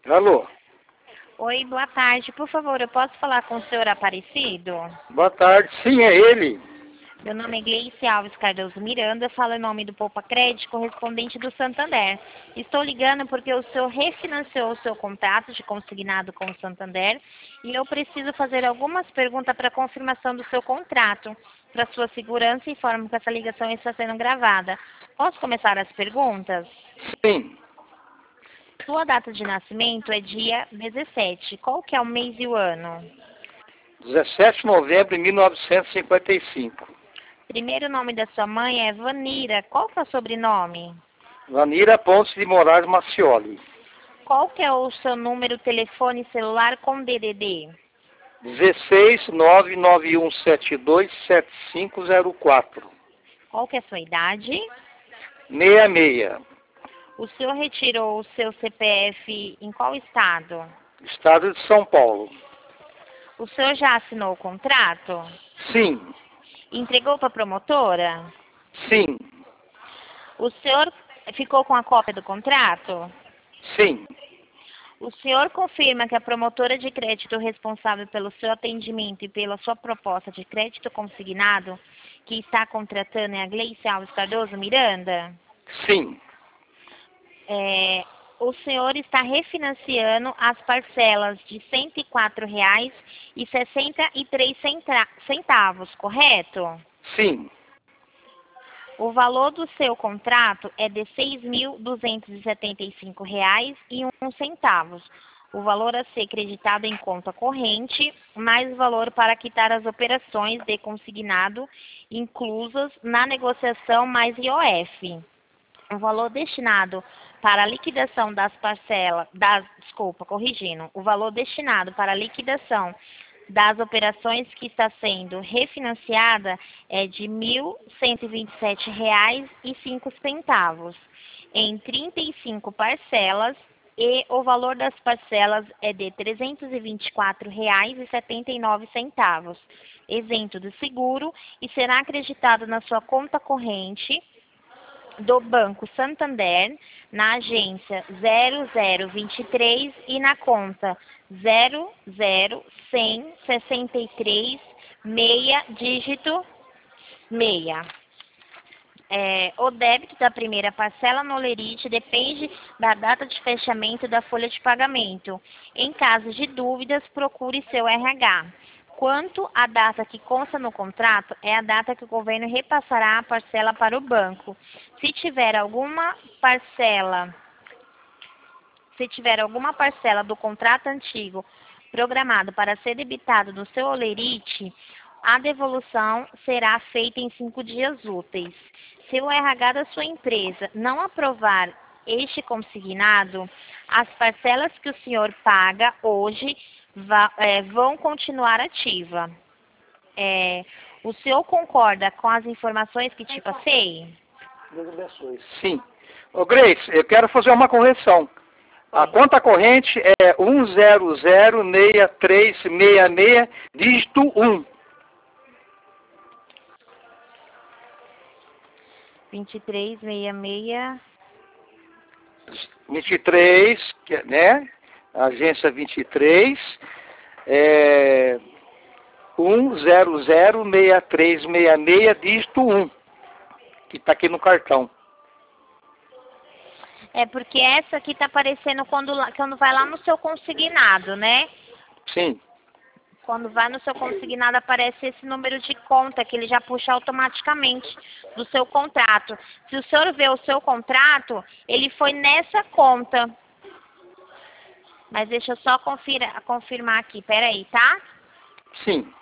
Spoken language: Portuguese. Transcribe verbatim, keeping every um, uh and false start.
Alô? Oi, boa tarde. Por favor, eu posso falar com o senhor Aparecido? Boa tarde. Sim, é ele. Meu nome é Gleice Alves Cardoso Miranda, falo em nome do Poupa Crédito, correspondente do Santander. Estou ligando porque o senhor refinanciou o seu contrato de consignado com o Santander e eu preciso fazer algumas perguntas para confirmação do seu contrato. Para sua segurança, informo que essa ligação está sendo gravada. Posso começar as perguntas? Sim. Sua data de nascimento é dia dezessete. Qual que é o mês e o ano? dezessete de novembro de mil novecentos e cinquenta e cinco. Primeiro nome da sua mãe é Vanira. Qual que é o sobrenome? Vanira Pontes de Moraes Macioli. Qual que é o seu número telefone celular com D D D? dezesseis nove nove um sete dois sete cinco zero quatro. Qual que é a sua idade? sessenta e seis. O senhor retirou o seu C P F em qual estado? Estado de São Paulo. O senhor já assinou o contrato? Sim. Entregou para a promotora? Sim. O senhor ficou com a cópia do contrato? Sim. O senhor confirma que a promotora de crédito responsável pelo seu atendimento e pela sua proposta de crédito consignado que está contratando é a Gleice Alves Cardoso Miranda? Sim. É, o senhor está refinanciando as parcelas de cento e quatro reais e sessenta e três centavos, correto? Sim. O valor do seu contrato é de seis mil duzentos e setenta e cinco reais e um centavos. O valor a ser creditado em conta corrente, mais o valor para quitar as operações de consignado inclusas na negociação mais I O F. O valor destinado para a liquidação das parcelas, das, desculpa, corrigindo, o valor destinado para a liquidação das operações que está sendo refinanciada é de mil cento e vinte e sete reais e cinco centavos em trinta e cinco parcelas e o valor das parcelas é de trezentos e vinte e quatro reais e setenta e nove centavos, isento do seguro e será acreditado na sua conta corrente do Banco Santander, na agência zero zero vinte e três e na conta zero zero cem sessenta e três meia dígito meia. É, o débito da primeira parcela no lerite depende da data de fechamento da folha de pagamento. Em caso de dúvidas, procure seu R H. Quanto à data que consta no contrato, é a data que o governo repassará a parcela para o banco. Se tiver alguma parcela, se tiver alguma parcela do contrato antigo programado para ser debitado no seu olerite, a devolução será feita em cinco dias úteis. Se o R H da sua empresa não aprovar este consignado, as parcelas que o senhor paga hoje Va, é, vão continuar ativa. É, o senhor concorda com as informações que te passei? Deus abençoe. Sim. Ô Grace, eu quero fazer uma correção. A conta corrente é um zero zero seis três seis seis, dígito um. vinte e três, sessenta e seis. vinte e três, né? Agência vinte e três, é, um zero zero seis três seis seis, dígito um, que está aqui no cartão. É porque essa aqui está aparecendo quando, quando vai lá no seu consignado, né? Sim. Quando vai no seu consignado aparece esse número de conta que ele já puxa automaticamente do seu contrato. Se o senhor vê o seu contrato, ele foi nessa conta. Mas deixa eu só confira, confirmar aqui, peraí, tá? Sim.